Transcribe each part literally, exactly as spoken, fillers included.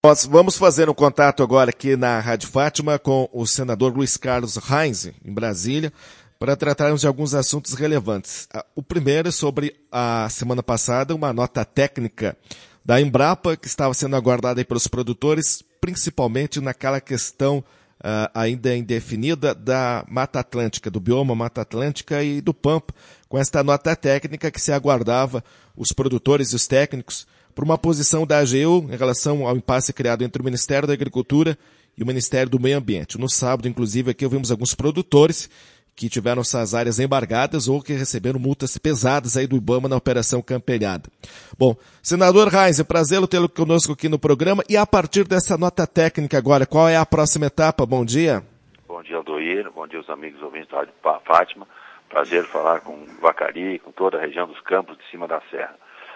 Nós vamos fazer um contato agora aqui na Rádio Fátima com o senador Luiz Carlos Reins, em Brasília, para tratarmos de alguns assuntos relevantes. O primeiro é sobre a semana passada, uma nota técnica da Embrapa, que estava sendo aguardada aí pelos produtores, principalmente naquela questão uh, ainda indefinida da Mata Atlântica, do bioma Mata Atlântica e do Pampa, com esta nota técnica que se aguardava os produtores e os técnicos por uma posição da A G U em relação ao impasse criado entre o Ministério da Agricultura e o Ministério do Meio Ambiente. No sábado, inclusive, aqui ouvimos alguns produtores que tiveram suas áreas embargadas ou que receberam multas pesadas aí do IBAMA na Operação Campelhada. Bom, senador Reins, é prazer tê-lo conosco aqui no programa. E a partir dessa nota técnica agora, qual é a próxima etapa? Bom dia. Bom dia, Aldoir. Bom dia, os amigos ouvintes da Rádio Fátima. Prazer falar com Vacaria, com toda a região dos campos de cima da serra.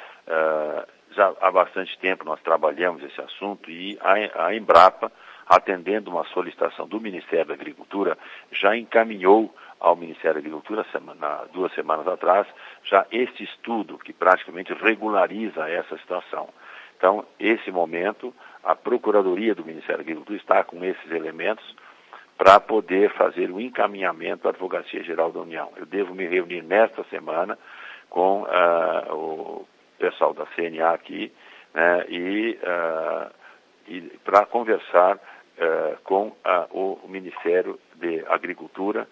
Uh, já há bastante tempo nós trabalhamos esse assunto e a, a Embrapa, atendendo uma solicitação do Ministério da Agricultura, já encaminhou ao Ministério da Agricultura, semana, duas semanas atrás, já este estudo que praticamente regulariza essa situação. Então, esse momento, a Procuradoria do Ministério da Agricultura está com esses elementos para poder fazer o encaminhamento à Advocacia Geral da União. Eu devo me reunir nesta semana com uh, o pessoal da C N A aqui, né, e, uh, e para conversar uh, com uh, o Ministério de Agricultura,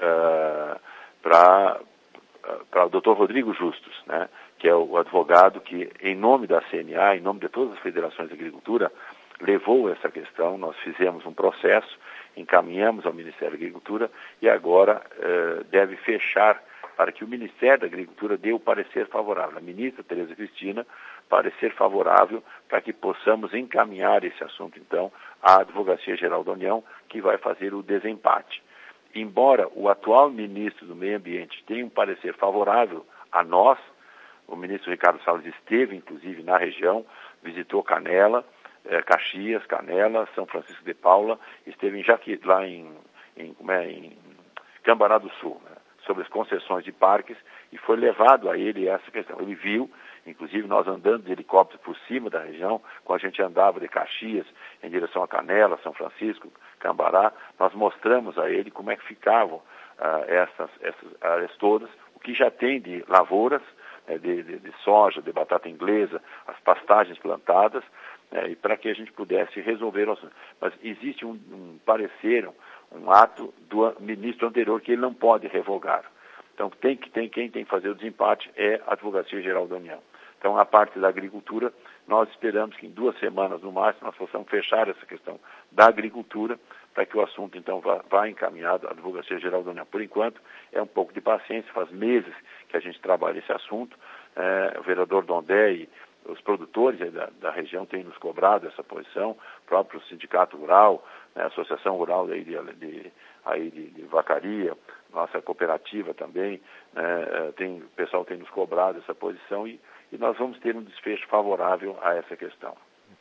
uh, para uh, o doutor Rodrigo Justus, né, que é o advogado que, em nome da C N A, em nome de todas as federações de agricultura, levou essa questão. Nós fizemos um processo, encaminhamos ao Ministério da Agricultura e agora uh, deve fechar para que o Ministério da Agricultura dê o parecer favorável. A ministra Tereza Cristina, parecer favorável para que possamos encaminhar esse assunto, então, à Advocacia Geral da União, que vai fazer o desempate. Embora o atual ministro do Meio Ambiente tenha um parecer favorável a nós, o ministro Ricardo Salles esteve, inclusive, na região, visitou Canela, eh, Caxias, Canela, São Francisco de Paula, esteve em Jaqui, lá em, em, como é, em Cambará do Sul, né, sobre as concessões de parques, e foi levado a ele essa questão. Ele viu, inclusive nós andando de helicóptero por cima da região, quando a gente andava de Caxias em direção a Canela, São Francisco, Cambará, nós mostramos a ele como é que ficavam uh, essas, essas áreas todas, o que já tem de lavouras, né, de, de, de soja, de batata inglesa, as pastagens plantadas, né, e para que a gente pudesse resolver. Os... Mas existe um, um parecer, um, um ato do ministro anterior que ele não pode revogar. Então, tem que, tem, quem tem que fazer o desempate é a Advocacia Geral da União. Então, a parte da agricultura, nós esperamos que em duas semanas, no máximo, nós possamos fechar essa questão da agricultura para que o assunto, então, vá, vá encaminhado à Advocacia Geral da União. Por enquanto, é um pouco de paciência, faz meses que a gente trabalha esse assunto. É, o vereador Dondé e os produtores da, da região têm nos cobrado essa posição, o próprio Sindicato Rural, né, a Associação Rural aí de, de, aí de, de Vacaria, nossa cooperativa também, né, tem, o pessoal tem nos cobrado essa posição e, e nós vamos ter um desfecho favorável a essa questão.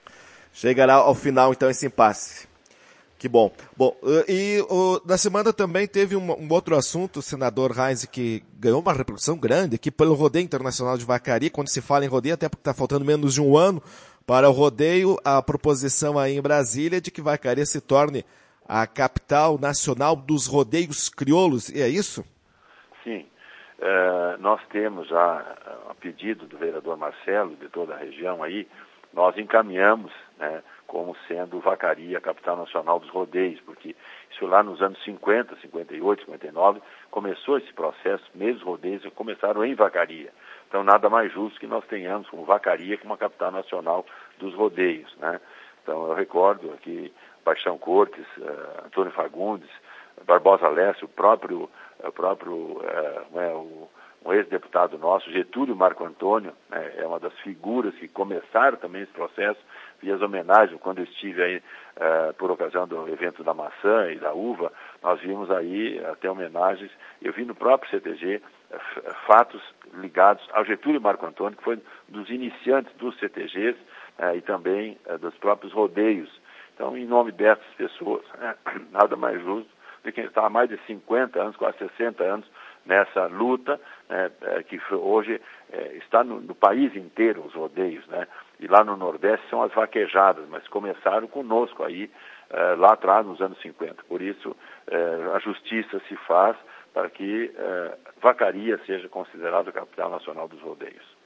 Chegará ao final, então, esse impasse. Que bom. Bom, e uh, na semana também teve um, um outro assunto, o senador Reins, que ganhou uma repercussão grande aqui pelo Rodeio Internacional de Vacaria. Quando se fala em rodeio, até porque está faltando menos de um ano para o rodeio, a proposição aí em Brasília de que Vacaria se torne a capital nacional dos rodeios crioulos. E é isso? Sim. Uh, nós temos já, a pedido do vereador Marcelo, de toda a região aí, nós encaminhamos, né, como sendo Vacaria a capital nacional dos rodeios, porque isso lá nos anos cinquenta, cinquenta e oito, cinquenta e nove, começou esse processo, mesmo os rodeios começaram em Vacaria. Então, nada mais justo que nós tenhamos como Vacaria como a capital nacional dos rodeios, né? Então, eu recordo aqui Paixão Cortes, uh, Antônio Fagundes, Barbosa Lécio, o próprio, o próprio uh, é, o, um ex-deputado nosso, Getúlio Marco Antônio, né, é uma das figuras que começaram também esse processo, e as homenagens, quando eu estive aí uh, por ocasião do evento da maçã e da uva, nós vimos aí até homenagens, eu vi no próprio C T G uh, fatos ligados ao Getúlio Marco Antônio, que foi um dos iniciantes dos C T Gs uh, e também uh, dos próprios rodeios. Então, em nome dessas pessoas, né, nada mais justo de quem está há mais de cinquenta anos, quase sessenta anos, nessa luta, né, que hoje é, está no, no país inteiro, os rodeios, né, e lá no Nordeste são as vaquejadas, mas começaram conosco aí, eh, lá atrás, nos anos cinquenta. Por isso, eh, a justiça se faz para que eh, Vacaria seja considerada a capital nacional dos rodeios.